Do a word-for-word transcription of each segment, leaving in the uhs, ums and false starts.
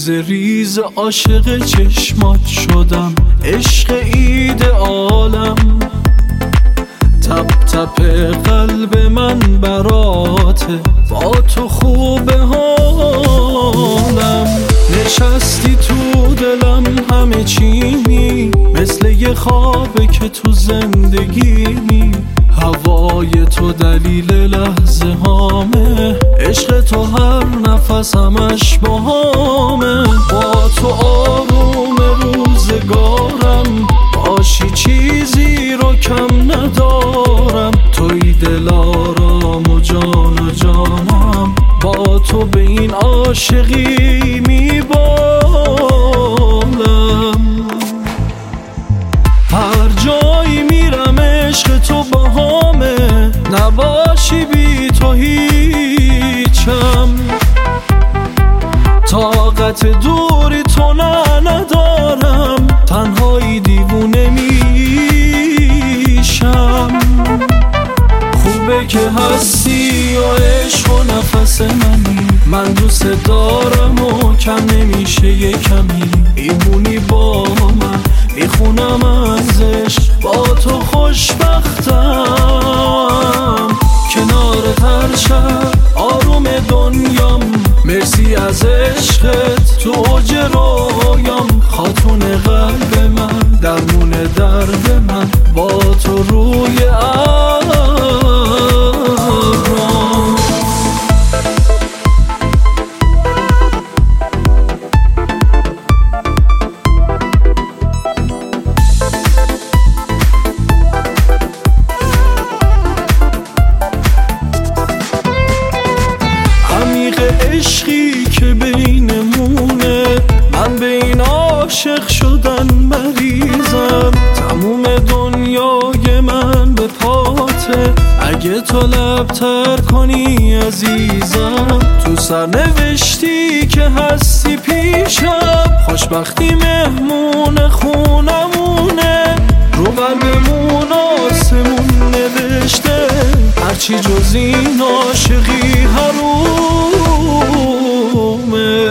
ریز ریز عاشق چشمات شدم، عشق ایدئالم. تپ تپ قلب من براته، با تو خوب حالم. نشستی تو دلم همه چیمی، مثل یه خوابه که تو زندگیمی. هوای تو دلیل لحظه هامه، عشق تو هر نفس همش باهامه. با تو آروم روزگارم، باشی چیزی رو کم ندارم. توی دلارام و جان و جانم، با تو به این عاشقی میبالم. هر جایی میرم عشق تو باهامه، نباشی بی تو هیچم. طاقت دوری تو نه ندارم، تنهایی دیوونه میشم. خوبه که هستی و عشق و نفس منی، من دوست دارم و کم نمیشه یه کمی. ایمونی با من میخونم ازش، با تو خوشبختم. کنارت هر شب آروم دنیام، مرسی از عشقت تو اوج رویام. خاتون قلب من، درمون درد من، با تو روی ابرام. عشقی که بینمونه، من به این عاشق شدن مریضم. تموم دنیای من به پاته، اگه تو لبتر کنی عزیزم. تو سرنوشتی که هستی پیشم، خوشبختی مهمون خونمونه. رو قلبمون آسمون نوشته، هرچی جز این عاشقی حرومه.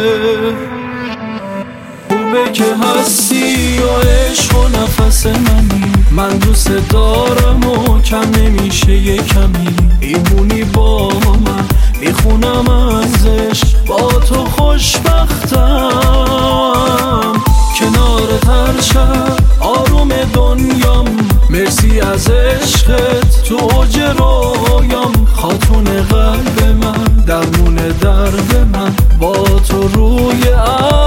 خوبه که هستی و عشق و نفس منی، من دوست دارم و کم نمیشه یه کمی. ایمونی با من میخونم ازش، با تو خوشبختم. کنارت هر شب آروم دنیام، مرسی از عشقت تو اوج رویام. خاتون قلب من، درمون درد من، با تو روی